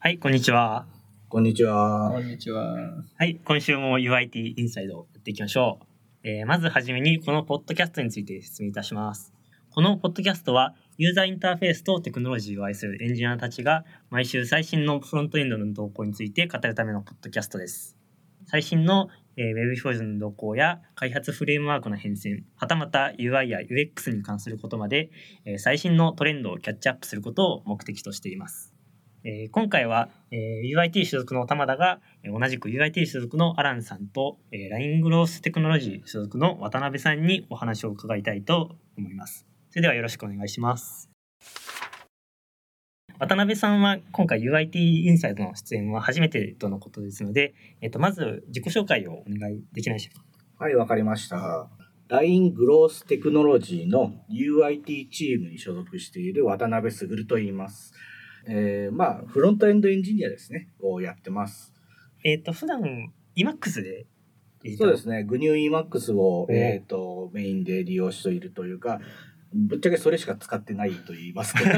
はい、こんにちは。 こんにちは。 こんにちは。 はい、今週も UIT インサイドをやっていきましょう。まずはじめにこのポッドキャストについて説明いたします。このポッドキャストはユーザーインターフェースとテクノロジーを愛するエンジニアたちが毎週最新のフロントエンドの動向について語るためのポッドキャストです。最新のWeb 表示の動向や開発フレームワークの変遷、はたまた UI や UX に関することまで最新のトレンドをキャッチアップすることを目的としています。今回は、UIT 所属の玉田が同じく UIT 所属のアランさんと、LINE グローステクノロジー所属の渡辺さんにお話を伺いたいと思います。それではよろしくお願いします。渡辺さんは今回 UIT インサイドの出演は初めてとのことですので、まず自己紹介をお願いできないでしょうか。 はい、わかりました。LINE グローステクノロジーの UIT チームに所属している渡辺卓と言います。フロントエンドエンジニアですね、をやってます。 普段 Emacs でそうですね、GNU Emacs を、メインで利用しているというか、ぶっちゃけそれしか使ってないと言いますか。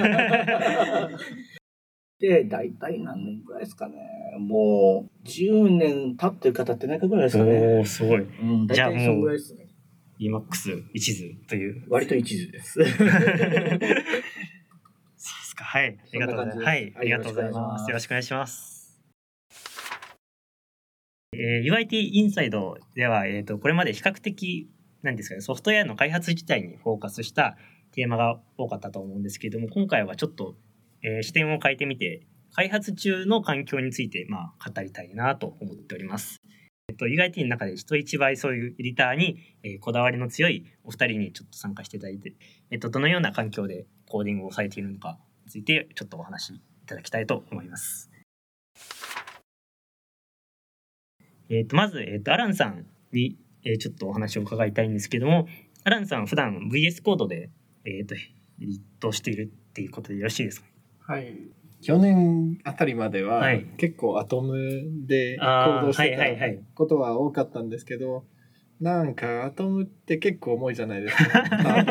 で、大体何年くらいですかね。もう10年経ってるか経ってないかぐらいですかね。 おー、すごい。 大体そのぐらいですね。 Emacs 一途という。 割と一途です。 はい、ありがとうございます。はい、ありがとうございます。よろしくお願いします。UIT インサイドでは、これまで比較的なんですかね、ソフトウェアの開発自体にフォーカスしたテーマが多かったと思うんですけれども、今回はちょっと、視点を変えてみて、開発中の環境について語りたいなと思っております。UIT の中で人一倍そういうエディターに、こだわりの強いお二人にちょっと参加していただいて、どのような環境でコーディングをされているのかについてちょっとお話しいただきたいと思います。まず、アランさんに、ちょっとお話を伺いたいんですけども、アランさん普段 VS コードで、エディットしているっていうことでよろしいですか？ はい。去年あたりまでは、結構アトムでコードしてたことは多かったんですけど、なんかアトムって結構重いじゃないですか。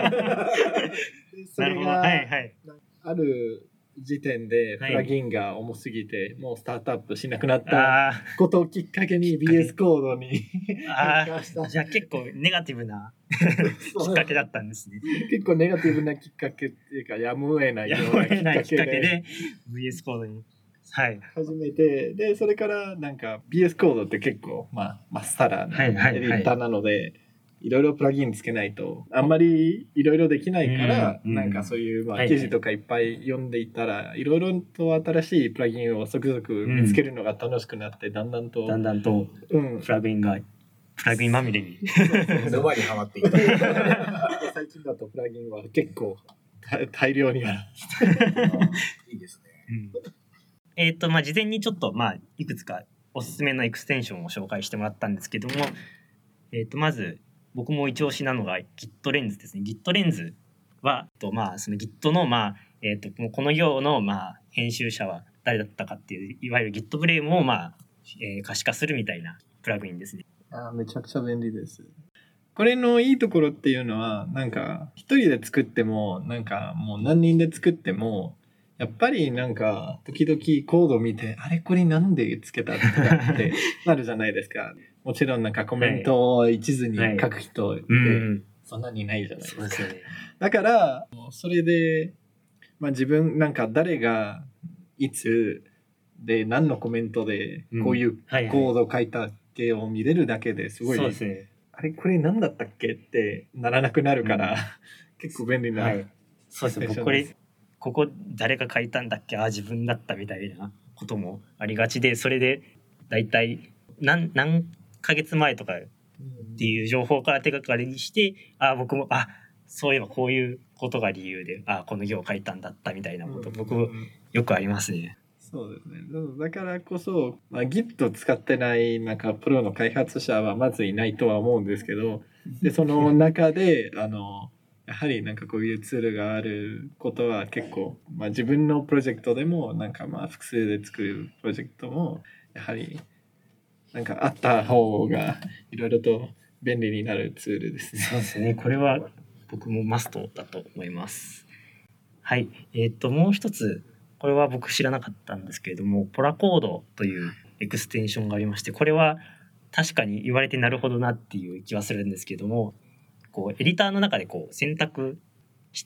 それがある時点でプラグインが重すぎて、もうスタートアップしなくなったことをきっかけに BS コードに変化した。 じゃあ結構ネガティブなきっかけだったんですね。 結構ネガティブなきっかけっていうか、やむを得ないようなきっかけで VS コードに始めて、でそれからなんか BS コードって結構まっさらなエディターなので、いろいろプラグインつけないとあんまりいろいろできないから、なんかそういう記事とかいっぱい読んでいたら、いろいろと新しいプラグインを続々見つけるのが楽しくなって、だんだんとプラグインまみれに沼にはまっていった。 最近だとプラグインは結構大量にある。 いいですね。事前にちょっといくつかおすすめのエクステンションを紹介してもらったんですけども、まず僕も一押しなのが Git レンズですね。Git レンズはその Git のこの行の編集者は誰だったかっていう、いわゆる Git フレームを可視化するみたいなプラグインですね。 めちゃくちゃ便利です。これのいいところっていうのは、なんか一人で作っても、なんかもう何人で作っても、やっぱりなんか時々コード見て、あれこれなんでつけたとかってなるじゃないですか。もちろんなんかコメントを一途に書く人ってそんなにないじゃないですか。だからそれで、自分なんか誰がいつで何のコメントでこういうコードを書いたっけを見れるだけですごい、あれこれ何だったっけってならなくなるから、結構便利な。 そうですね。ここ誰が書いたんだっけ、自分だったみたいなこともありがちで、それでだいたい何ヶ月前とかっていう情報から手がかりにして、僕もそういえばこういうことが理由でこの行を書いたんだったみたいなこと、僕よくありますね。 そうですね。だからこそ、Git 使ってないなんかプロの開発者はまずいないとは思うんですけど、でその中でやはりなんかこういうツールがあることは結構、自分のプロジェクトでもなんか複数で作るプロジェクトもやはりなんかあった方がいろいろと便利になるツールですね。 そうですね。これは僕もマストだと思います。はい。もう一つこれは僕知らなかったんですけれども、ポラコードというエクステンションがありまして、これは確かに言われてなるほどなっていう気はするんですけれども、こうエディターの中でこう選択して、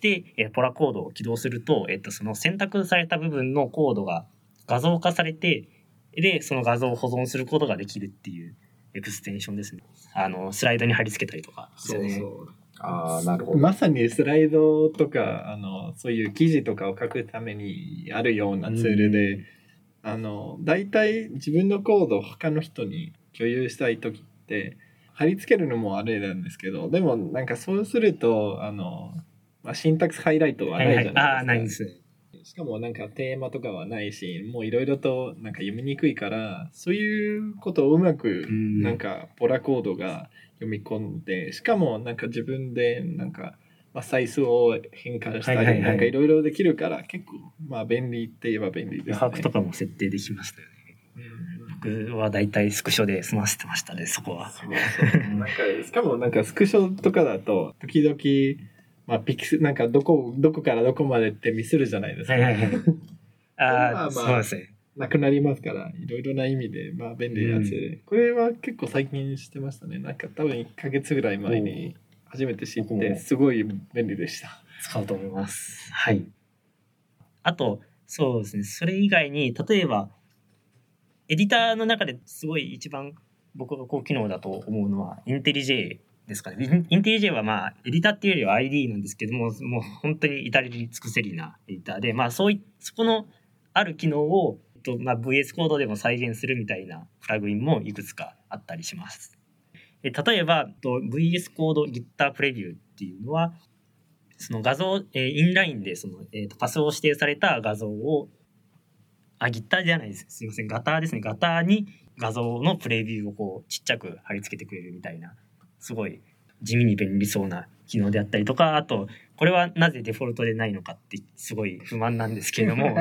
ポラコードを起動すると、その選択された部分のコードが画像化されて、でその画像を保存することができるっていうエクステンションですね。スライドに貼り付けたりとかですよね。 そうああ、なるほど。 まさにスライドとかそういう記事とかを書くためにあるようなツールで、だいたい自分のコードを他の人に共有したい時って貼り付けるのもあれなんですけど、でもなんかそうするとシンタックスハイライトはないじゃないですか。 ああ、ないですね。 しかもなんかテーマとかはないし、もういろいろとなんか読みにくいから、そういうことをうまくなんかポラコードが読み込んで、しかもなんか自分でなんかサイズを変換したりなんかいろいろできるから結構便利って言えば便利ですね。 余白とかも設定できましたよね。僕はだいたいスクショで済ませてましたね、そこは。 なんかしかもなんかスクショとかだと時々ピクセルなんかどこからどこまでってミスるじゃないですか。 ああ、そうですね。 なくなりますから、いろいろな意味で便利なやつで、これは結構最近してましたね。なんか多分1ヶ月ぐらい前に初めて知ってすごい便利でした。 使うと思います。はい。あとそうですね。それ以外に例えばエディターの中ですごい一番僕が高機能だと思うのはインテリジェですかね。インテリジェはエディターっていうよりは ID なんですけども、もう本当に至れり尽くせりなエディターで、そこのある機能を、VS コードでも再現するみたいなプラグインもいくつかあったりします。例えばVS コード Gitter プレビューっていうのはその画像、インラインでその、パスを指定された画像をGitter じゃないです。すいません。ガターですね。ガターに画像のプレビューをこうちっちゃく貼り付けてくれるみたいな、すごい地味に便利そうな機能であったりとか、あとこれはなぜデフォルトでないのかってすごい不満なんですけれども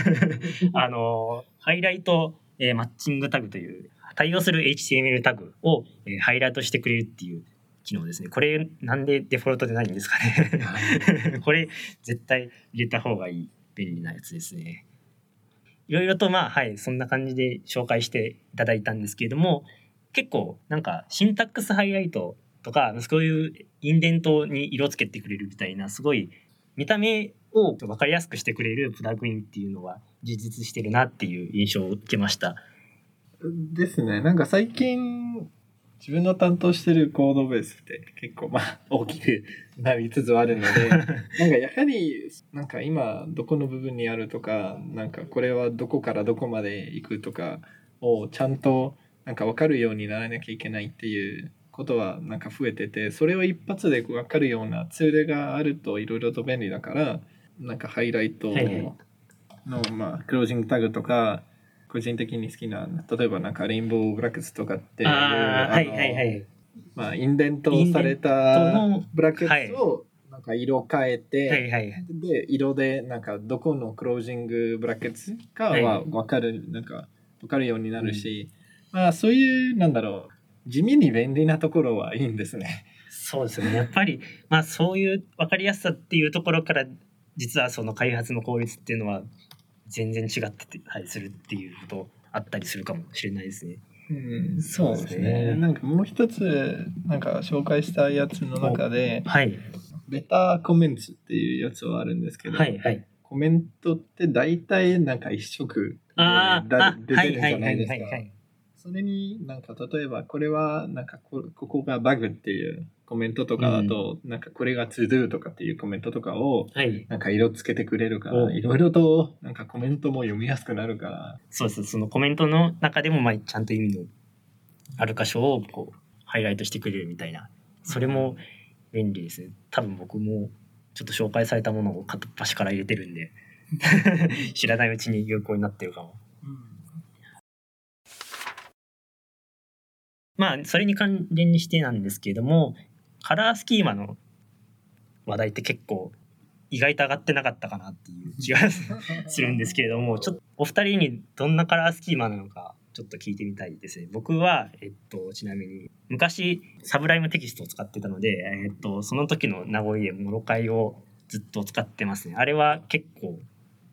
ハイライト、マッチングタグという対応する HTML タグを、ハイライトしてくれるっていう機能ですね。これなんでデフォルトでないんですかねこれ絶対入れた方がいい便利なやつですね。いろいろとそんな感じで紹介していただいたんですけれども、結構なんかシンタックスハイライトとかそういうインデントに色つけてくれるみたいな、すごい見た目を分かりやすくしてくれるプラグインっていうのは充実してるなっていう印象を受けましたですね。なんか最近自分の担当してるコードベースって結構大きくなりつつあるのでなんかやはりなんか今どこの部分にあるとか、なんかこれはどこからどこまで行くとかをちゃんとなんか分かるようにならなきゃいけないっていうことはなんか増えてて、それを一発で分かるようなツールがあるといろいろと便利だから、なんかハイライトのクロージングタグとか個人的に好きな、例えばなんかレインボーブラックスとかっていうインデントされたブラケットをなんか色変えて、で色でなんかどこのクロージングブラケットかは分かる、なんか分かるようになるし、そういうなんだろう、地味に便利なところはいいんですね。 そうですね。やっぱりそういう分かりやすさっていうところから実はその開発の効率っていうのは全然違ってたりするっていうことあったりするかもしれないですね。 そうですね。なんかもう一つなんか紹介したやつの中で、ベターコメントっていうやつはあるんですけど、コメントって大体なんか一色で出てるじゃないですか。それになんか例えばこれはなんかここがバグっていうコメントとかだと、なんかこれが to do とかっていうコメントとかをなんか色つけてくれるから、いろいろとなんかコメントも読みやすくなるから。 そうです。そのコメントの中でもちゃんと意味のある箇所をこうハイライトしてくれるみたいな、それも便利ですね。多分僕もちょっと紹介されたものを片っ端から入れてるんで知らないうちに有効になってるかも。それに関連にしてなんですけれども、カラースキーマの話題って結構意外と上がってなかったかなっていう気がするんですけれども、ちょっとお二人にどんなカラースキーマなのかちょっと聞いてみたいですね。僕は、ちなみに昔サブライムテキストを使ってたので、その時の名残でモロカイをずっと使ってますね。あれは結構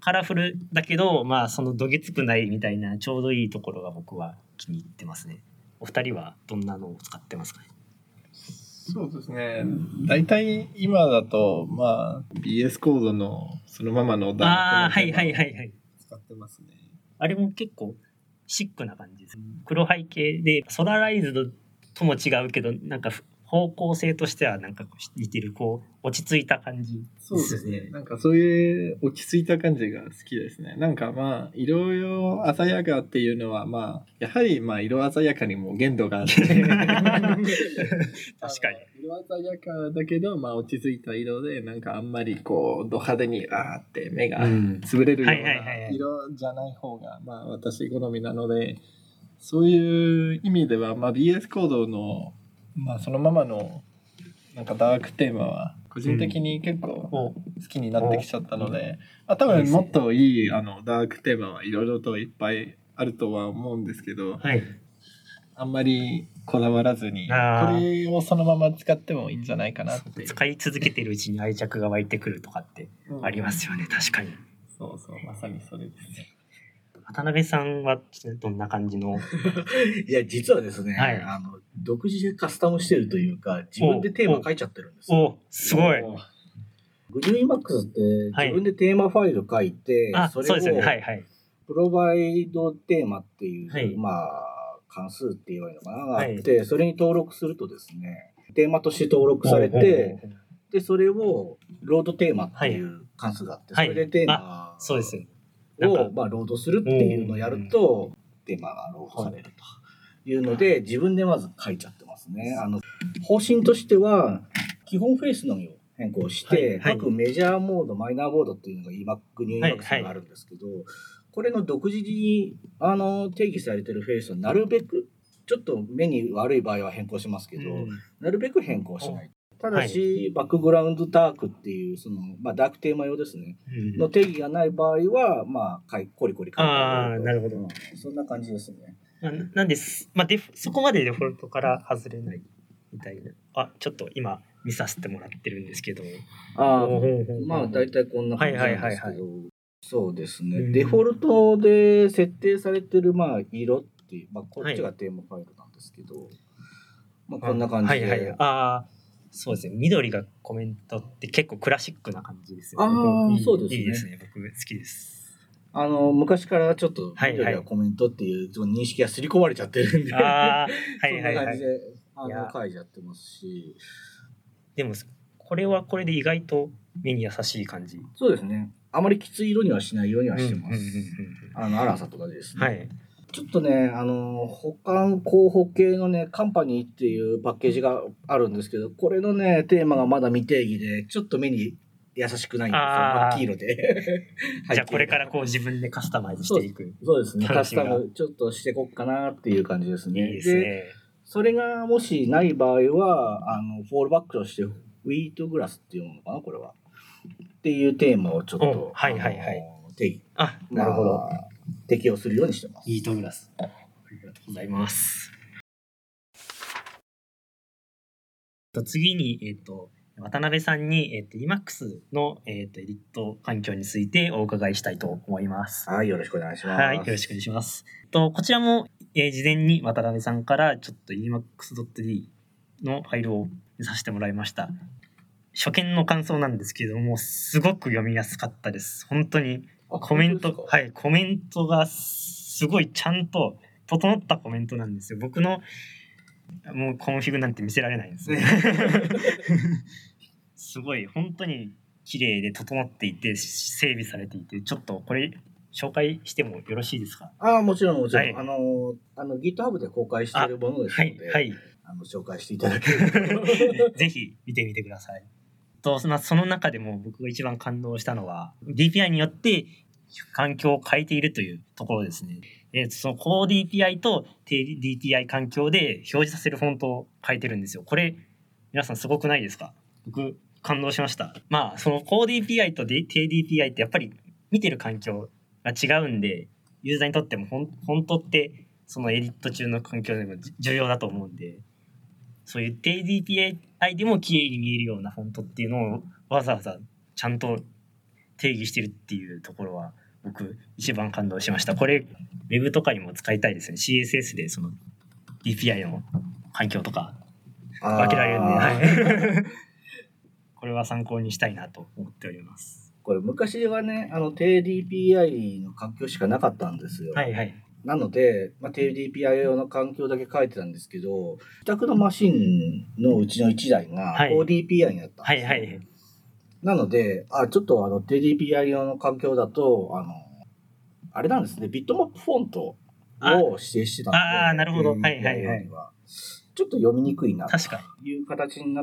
カラフルだけど、まあそのどぎつくないみたいなちょうどいいところが僕は気に入ってますね。お二人はどんなのを使ってますかね？ そうですね。大体今だと、まあ、BS コードのそのままのああ、はいはいい。 はいはい。 使ってますね。 あれも結構シックな感じです。黒背景でソラライズドとも違うけど、なんか方向性としてはなんか似てる、こう落ち着いた感じそうですね。なんかそういう落ち着いた感じが好きですね。なんかまあ、色々鮮やかっていうのはまあ、やはりまあ色鮮やかにも限度があって。確かに。 色鮮やかだけど、まあ落ち着いた色で、なんかあんまりこう、ド派手にあーって目が潰れるような色じゃない方が、まあ私好みなので、そういう意味では、まあ BS コードの、まあそのままのなんかダークテーマは個人的に結構好きになってきちゃったので、多分もっといいダークテーマはいろいろといっぱいあるとは思うんですけど、 はい、 あんまりこだわらずにこれをそのまま使ってもいいんじゃないかなって。 使い続けてるうちに愛着が湧いてくるとかってありますよね、確かに。 そうそう、まさにそれですね。 渡辺さんはどんな感じのいや、実はですね、 はい、 独自でカスタムしてるというか、自分でテーマ書いちゃってるんですよ。 お、すごい。 グリューイマックスって自分でテーマファイル書いて、それをプロバイドテーマっていう、まあ、関数って言えばいいのかながあって、それに登録するとですね、テーマとして登録されて、で、それをロードテーマっていう関数があって、それでテーマをまあロードするっていうのをやると、テーマがロードされるというので、自分でまず書いちゃってますね。方針としては、基本フェイスのみを変更して、各メジャーモード、マイナーモードっていうのがグニューイマックスがあるんですけど、これの独自に定義されてるフェイスをなるべく、ちょっと目に悪い場合は変更しますけど、なるべく変更しない。ただし、バックグラウンドダークっていう、まあ、ダークテーマ用ですね、の定義がない場合は、まあ、コリコリ書いてあると。 なるほど。 そんな感じですね。 なんです、まあ、そこまでデフォルトから外れないみたいな。ちょっと今見させてもらってるんですけど。 まあ、大体こんな感じなんですけど、そうですね。デフォルトで設定されてる、まあ、色っていう、まあ、こっちがテーマファイルなんですけど、まあ、こんな感じで。 そうですね。緑がコメントって結構クラシックな感じですよね。そうですね。 いいですね。僕好きです。 昔からちょっと緑がコメントっていう認識が刷り込まれちゃってるんで、そんな感じで書いちゃってますし。 でもこれはこれで意外と目に優しい感じ。 そうですね。あまりきつい色にはしないようにはしてます。粗さとかでですね。はい。ちょっとね、保管候補系のね、カンパニーっていうパッケージがあるんですけど、これのね、テーマがまだ未定義で、ちょっと目に優しくないんですよ。真っ黄色で。 じゃあこれからこう自分でカスタマイズしていく。 そうですね。カスタムちょっとしていこうかなっていう感じですね。 いいですね。で、 それがもしない場合は、フォールバックとして、ウィートグラスっていうのかな、これは。っていうテーマをちょっと、定義。 なるほど。 適用するようにしてます。 ウィートグラス。ありがとうございます。次に、渡辺さんに、Emacs の、エディット環境についてお伺いしたいと思います。 はい、よろしくお願いします。 はい、よろしくお願いします。こちらも、事前に渡辺さんからちょっと Emacs.d のファイルを見させてもらいました。初見の感想なんですけども、すごく読みやすかったです。本当にコメントがすごいちゃんと整ったコメントなんですよ。僕のもうコンフィグなんて見せられないんですね。すごい本当に綺麗で整っていて整備されていて、ちょっとこれ紹介してもよろしいですか？ もちろんもちろん。GitHub で公開しているものですので、紹介していただけるとぜひ見てみてください。その中でも僕が一番感動したのは DPI によって環境を変えているというところですね。その Core DPI と低 DPI 環境で表示させるフォントを変えてるんですよ。これ皆さんすごくないですか？僕感動しました。まあその Core DPI と低 DPI ってやっぱり見てる環境が違うんで、ユーザーにとってもフォントってそのエディット中の環境でも重要だと思うんで、そういう低 DPI でも綺麗に見えるようなフォントっていうのをわざわざちゃんと定義してるっていうところは僕一番感動しました。これ Web とかにも使いたいですね。 CSS でその DPI の環境とか分けられるんで、はい、これは参考にしたいなと思っております。 これ昔はね低 DPI の環境しかなかったんですよ。 はいはい。 なので、低 DPI 用の環境だけ書いてたんですけど、自宅のマシンのうちの1台が高 DPI になったんです、ね。 はいはい。 なので、ちょっと低 DPI 用の環境だと、あれなんですね、ビットマップフォントを指定してたんで、 なるほど。はいはいはい。 ちょっと読みにくいなという形になって、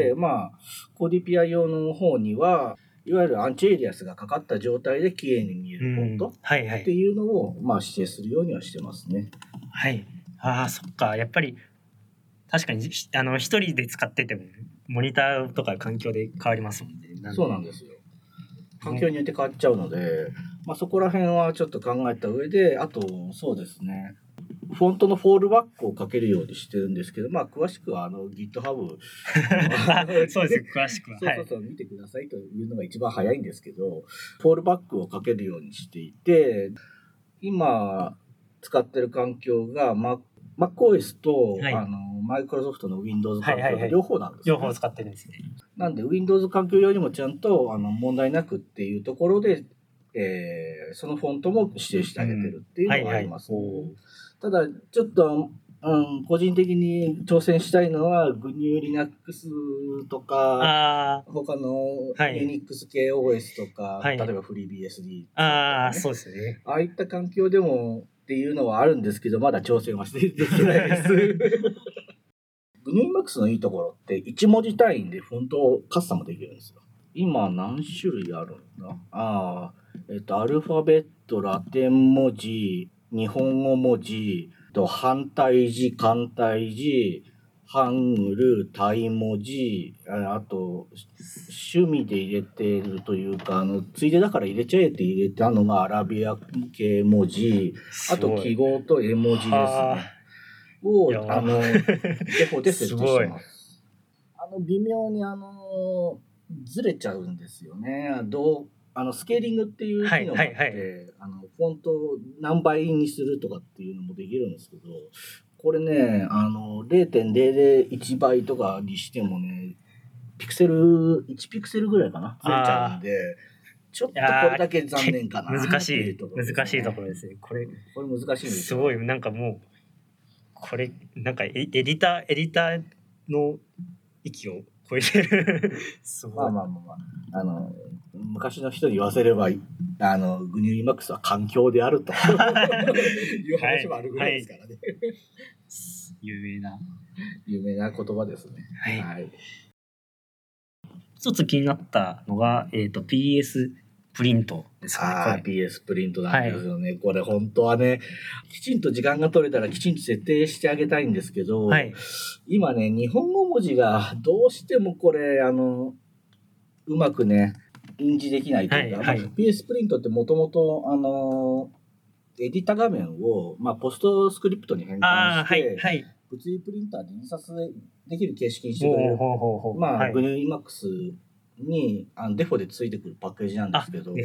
高 DPI 用の方には、いわゆるアンチエリアスがかかった状態で綺麗に見えるフォントっていうのを指定するようにはしてますね。 はい。そっか。やっぱり確かに一人で使っててもモニターとか環境で変わりますもんね。 そうなんですよ。環境によって変わっちゃうので、そこら辺はちょっと考えた上で、あとそうですね。フォントのフォールバックをかけるようにしてるんですけど、詳しくはGitHub そうです詳しくはそう見てくださいというのが一番早いんですけど、フォールバックをかけるようにしていて、今使ってる環境が MacOS と、Microsoft の Windows 環境両方なんですよ、ね。両方使ってるんですね。 なんで Windows 環境よりもちゃんと問題なくっていうところで、そのフォントも指定してあげてるっていうのがあります。ただちょっと、個人的に挑戦したいのは GNU/Linux とか他の Unix 系 OS とか、例えば FreeBSD とか、 そうですね。 ああいった環境でもっていうのはあるんですけど、まだ挑戦はできないです。GNU/Linux のいいところって1文字単位でフォントをカスタムできるんですよ。今何種類あるんだ？アルファベット、ラテン文字、日本語文字、繁体字、簡体字、ハングル、タイ文字、あと趣味で入れているというかついでだから入れちゃえって入れたのがアラビア系文字、あと記号と絵文字ですね。をデフォで設定してます。微妙にずれちゃうんですよね。スケーリングっていう機能があって、フォントを何倍にするとかっていうのもできるんですけど、これね、0.001 倍とかにしてもね、1ピクセルぐらいかな、ずれちゃうんで、ちょっとこれだけ残念かな。 難しいところですね。これ難しいんです。 すごい、もう、これ、エディターの域を超えてる。すごい。 昔の人に言わせれば、GNU/Linux は環境であるという話もあるぐらいですからね。 有名な言葉ですね。はい。 一つ気になったのが、PS プリントですかね。 PS プリントなんですよね。これ本当はね、きちんと時間が取れたらきちんと設定してあげたいんですけど、今ね、日本語文字がどうしてもこれ、うまくね、印字できないというか、PS プリントってもともと、エディタ画面を、ポストスクリプトに変換して、物理プリンターで印刷できる形式にしてくれる、GNU/Linux にデフォでついてくるパッケージなんですけど、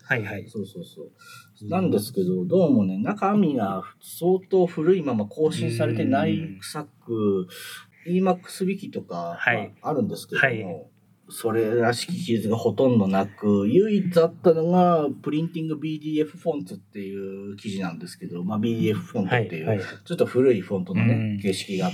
そうなんですけど、どうもね、中身が相当古いまま更新されてない臭く、Emacs Wiki とかあるんですけども、それらしき記述がほとんどなく、唯一あったのがプリンティング BDF フォントっていう記事なんですけど、BDF フォントっていうちょっと古いフォントのね、形式があって、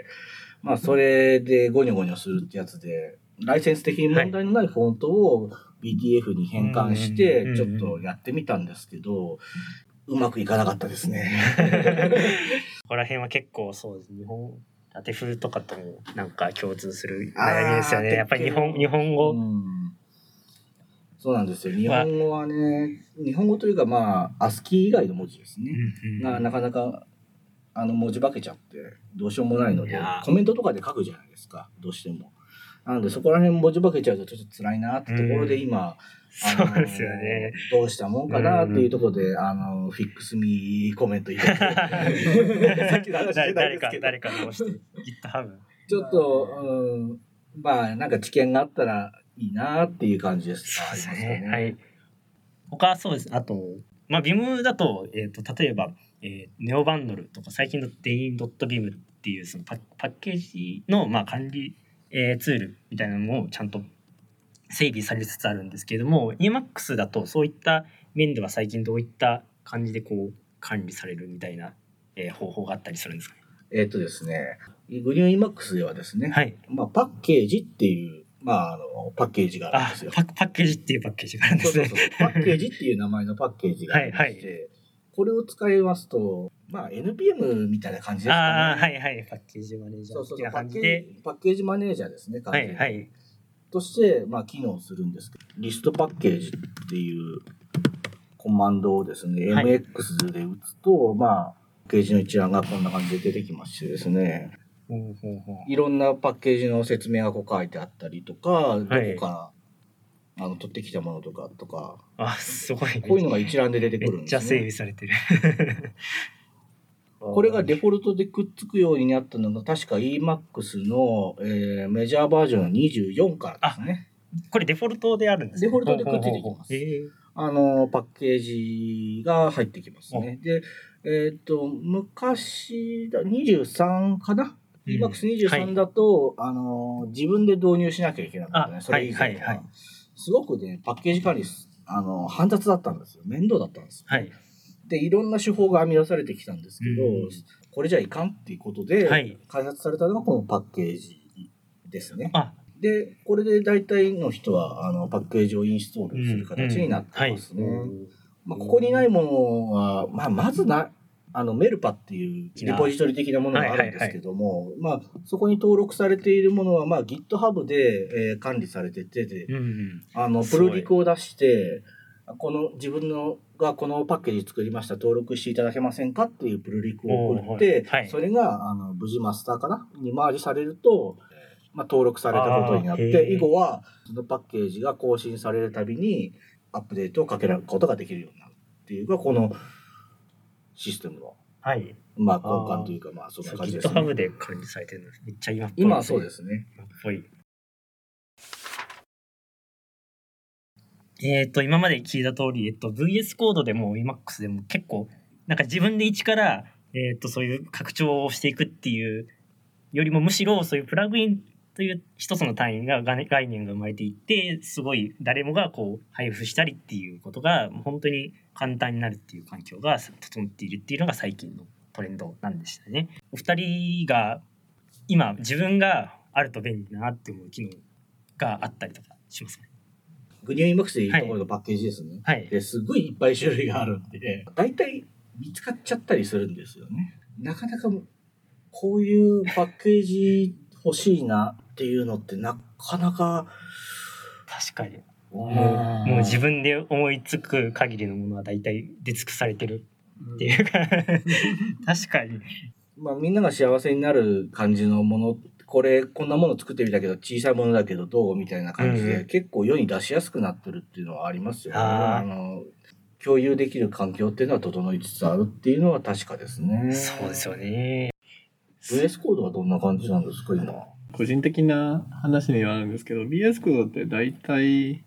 それでゴニョゴニョするってやつで、ライセンス的に問題のないフォントを BDF に変換してちょっとやってみたんですけど、うまくいかなかったですね。 ここら辺は結構そうです。日本ラテフとかとも共通する悩みですよね。やっぱり日本語、 そうなんですよ。日本語はね、日本語というかASCII 以外の文字ですね。なかなか文字化けちゃってどうしようもないので、コメントとかで書くじゃないですか、どうしても。なのでそこら辺文字化けちゃうとちょっと辛いなってところで今、 そうですよね。 どうしたもんかなっていうところで、フィックスミーコメント入れて。さっきの話じゃないですけど。 誰か直して、GitHub。 ちょっと、知見があったらいいなっていう感じです。 そうですね。はい。 他はそうです。あと、Vim だと、例えば、ネオバンドルとか最近のデイン .vim っていうそのパッケージの、管理、ツールみたいなのもちゃんと整備されつつあるんですけれども、Emacs だとそういった面では最近どういった感じでこう管理されるみたいな、方法があったりするんですかね。 ですね、グリューン Emacs ではですね、 はい。 パッケージっていう、パッケージがあるんですよ。 パッケージっていうパッケージがあるんですね。 そう。パッケージっていう名前のパッケージがありまして、 はいこれを使いますと、NPM みたいな感じですかね。 パッケージマネージャそうー的な感じで。 パッケージマネージャーですね、完全に。 はい。 として、機能するんですけど、リストパッケージっていうコマンドをですね、 はい MX で打つと、パッケージの一覧がこんな感じで出てきましてですね、いろんなパッケージの説明がこう書いてあったりとか、どこから取ってきたものとか、 すごい。 こういうのが一覧で出てくるんめっちゃですね。 整備されてる。 これがデフォルトでくっつくようになったのが確か Emacs の、メジャーバージョンの24からですね。 これデフォルトであるんですか？ デフォルトでくっついてきます。パッケージが入ってきますね。で、昔だ、23かな、Emacs23 だと、自分で導入しなきゃいけなかったね。それ以前は。すごくね、パッケージ管理、煩雑だったんですよ。面倒だったんですよ。 はい。 で、いろんな手法が編み出されてきたんですけど、これじゃいかんっていうことで、開発されたのがこのパッケージですね。で、これで大体の人はパッケージをインストールする形になってますね。ここにないものは、まずメルパっていうリポジトリ的なものがあるんですけども、そこに登録されているものは、GitHub で、管理されてて、プルリクを出して、自分がこのパッケージ作りました、登録していただけませんかっていうプルリクを送って、それが無事マスターかなにマージされると、登録されたことになって、以後はそのパッケージが更新されるたびにアップデートをかけることができるようになるっていうか、このシステムの、根幹というか、そんな感じですね。 GitHub で管理されてるのめっちゃ今っぽい、 今はそうですね。 今っぽい。今まで聞いた通り、VS コードでも Emacs でも結構なんか自分で一から、そういう拡張をしていくっていうよりも、むしろそういうプラグインという一つの単位が概念が生まれていって、すごい誰もがこう配布したりっていうことが本当に簡単になるっていう環境が整っているっていうのが最近のトレンドなんでしたね。お二人が今自分があると便利だなって思う機能があったりとかしますかね。 グニュー Emacs でいうところのパッケージですね。ですごいいっぱい種類があるんで、大体見つかっちゃったりするんですよね。なかなかこういうパッケージ欲しいなっていうのってなかなか。 確かに。もう自分で思いつく限りのものは大体出尽くされてるっていうか、確かに。 みんなが幸せになる感じのもの、こんなもの作ってみたけど小さいものだけどどうみたいな感じで、結構世に出しやすくなってるっていうのはありますよね。共有できる環境っていうのは整いつつあるっていうのは確かですね。 そうですよね。 VS コードはどんな感じなんですか今。 個人的な話にはあるんですけど、VS コードって大体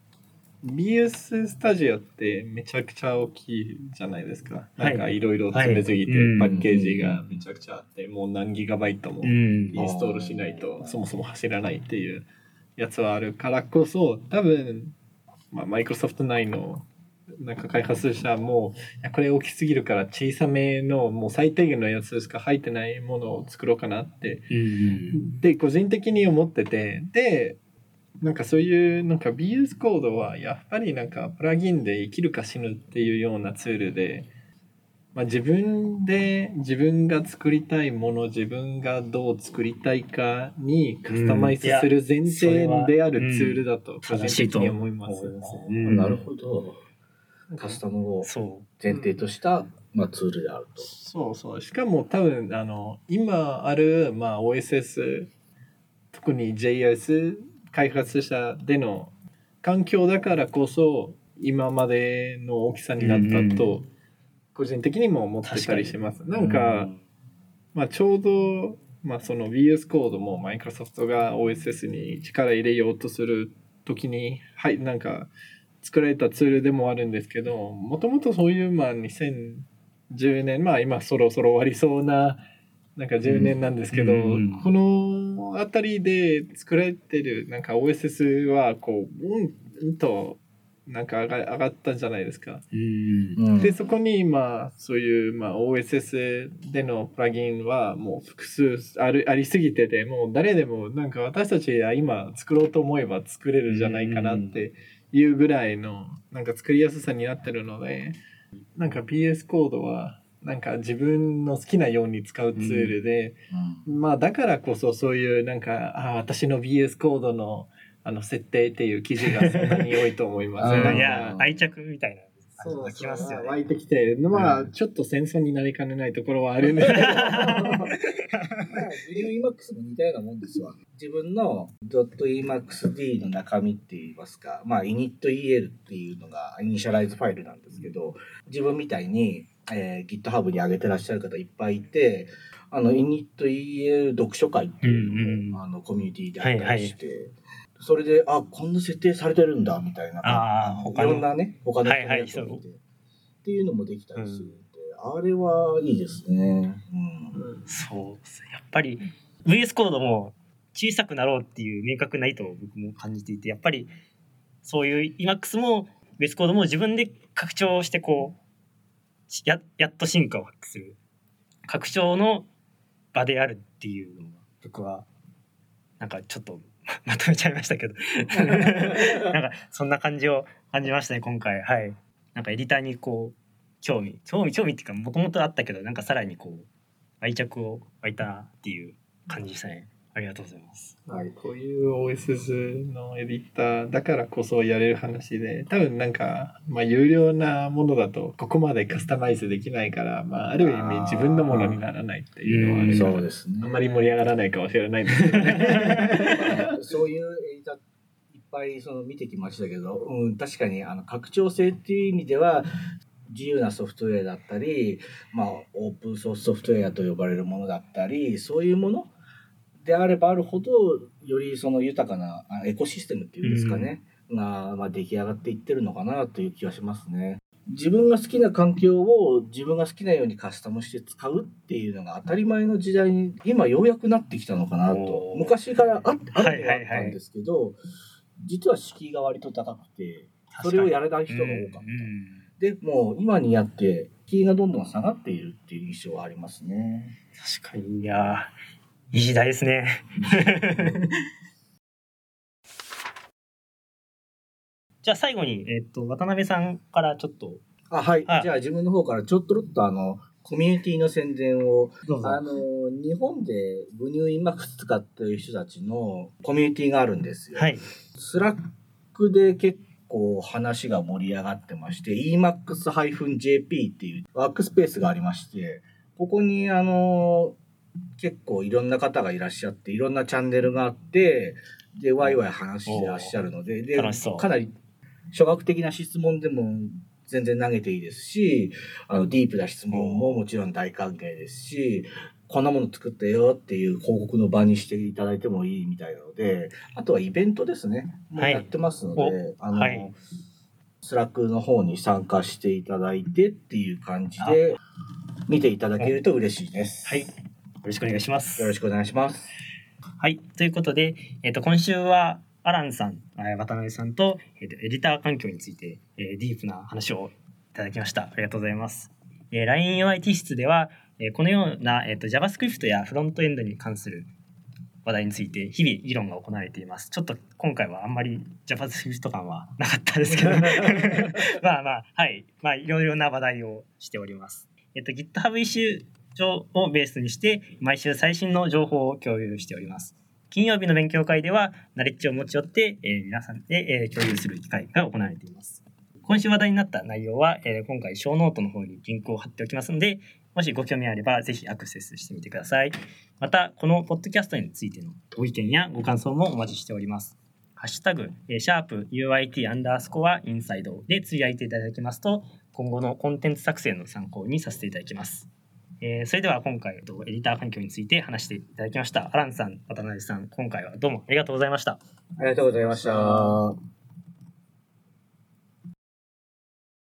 BS スタジオってめちゃくちゃ大きいじゃないですか。なんかいろいろ詰めすぎて、パッケージがめちゃくちゃあって、もう何ギガバイトもインストールしないとそもそも走らないっていうやつはあるからこそ、多分、マイクロソフト内のなんか開発者もこれ大きすぎるから小さめのもう最低限のやつしか入ってないものを作ろうかなって、で個人的に思ってて、でなんかそういうなんか BS コードはやっぱりなんかプラグインで生きるか死ぬっていうようなツールで、自分が作りたいもの、自分がどう作りたいかにカスタマイズする前提であるツールだと個人的に思います。 なるほど。カスタムを前提としたツールであると。 そう。しかも多分今あるOSS、特に JS 開発者での環境だからこそ今までの大きさになったと個人的にも思ってたりします。なんか、ちょうど、その VS コードもマイクロソフトが OSS に力入れようとするときに、なんか作られたツールでもあるんですけど、もともとそういう2010年、今そろそろ終わりそうななんか10年なんですけど、この辺りで作られてるなんか OSS はこうとなんか上がったんじゃないですか。でそこにそういう、OSS でのプラグインはもう複数ありすぎてて、もう誰でもなんか私たちが今作ろうと思えば作れるじゃないかなっていうぐらいのなんか作りやすさになってるので、なんか VS コードはなんか自分の好きなように使うツールで、だからこそそういうなんか私の VS コードの設定っていう記事がそんなに多いと思います。 いや愛着みたいなそうきますよね。 湧いてきて、ちょっと戦争になりかねないところはあるんですけど Emacs も似たようなもんですわ。自分の .emacsd の中身って言いますか、init.el っていうのがイニシャライズファイルなんですけど、自分みたいに、GitHub に上げてらっしゃる方いっぱいいて、init.el 読書会っていうのも、コミュニティであったりして、それでこんな設定されてるんだみたいな、いろんなね他の人のやつを見て、っていうのもできたりするんで、あれはいいですね。 そうですね。やっぱり VS コードも小さくなろうっていう明確な意図を僕も感じていて、やっぱりそういう Emacs も VS コードも自分で拡張してこうやっと進化を発揮する拡張の場であるっていうのが僕はなんかちょっとまとめちゃいましたけどなんかそんな感じを感じましたね今回。はい。なんかエディターにこう興味っていうかもともとあったけど、なんかさらにこう愛着を湧いたっていう感じでしたね。ありがとうございます。 はい、こういう OSS のエディターだからこそやれる話で、多分なんか、有料なものだとここまでカスタマイズできないから、ある意味自分のものにならないっていうのはあるから、 そうですね、 あんまり盛り上がらないかもしれないですけどね。 そういうエディターいっぱい見てきましたけど、確かに拡張性っていう意味では自由なソフトウェアだったり、オープンソースソフトウェアと呼ばれるものだったり、そういうものであればあるほどより豊かなエコシステムっていうんですかね、が、出来上がっていってるのかなという気がしますね。自分が好きな環境を自分が好きなようにカスタムして使うっていうのが当たり前の時代に今ようやくなってきたのかなと。昔からあったんですけど、実は敷居が割と高くてそれをやれない人が多かった。でもう今にやって敷居がどんどん下がっているっていう印象はありますね。 確かに。いやいい時代ですねじゃあ最後に、渡辺さんからちょっとはい、じゃあ自分の方からちょっとコミュニティの宣伝を。日本でブニュー Emacs 使っている人たちのコミュニティがあるんですよ。スラックで結構話が盛り上がってまして、 emacs-jp っていうワークスペースがありまして、ここに結構いろんな方がいらっしゃって、いろんなチャンネルがあって、でワイワイ話してらっしゃるので、かなり初学的な質問でも全然投げていいですし、ディープな質問ももちろん大歓迎ですし、こんなもの作ったよっていう報告の場にしていただいてもいいみたいなので、あとはイベントですね、もうやってますので、スラックの方に参加していただいてっていう感じで見ていただけると嬉しいです。 よろしくお願いします。 よろしくお願いします。 ということで、今週はアランさん、渡辺さんと、エディター環境について、ディープな話をいただきました。ありがとうございます。LINE UIT 室では、このような、JavaScript やフロントエンドに関する話題について日々議論が行われています。ちょっと今回はあんまり JavaScript 感はなかったですけどいろいろな話題をしております。GitHub イシュー上をベースにして毎週最新の情報を共有しております。金曜日の勉強会ではナレッジを持ち寄って、皆さんで、共有する機会が行われています。今週話題になった内容は、今回小ノートの方にリンクを貼っておきますので、もしご興味あればぜひアクセスしてみてください。またこのポッドキャストについてのご意見やご感想もお待ちしております。ハッシュタグ#UIT_inside でつぶやいていただきますと、今後のコンテンツ作成の参考にさせていただきます。それでは今回エディター環境について話していただきました。アランさん、渡辺さん、今回はどうもありがとうございました。 ありがとうございました。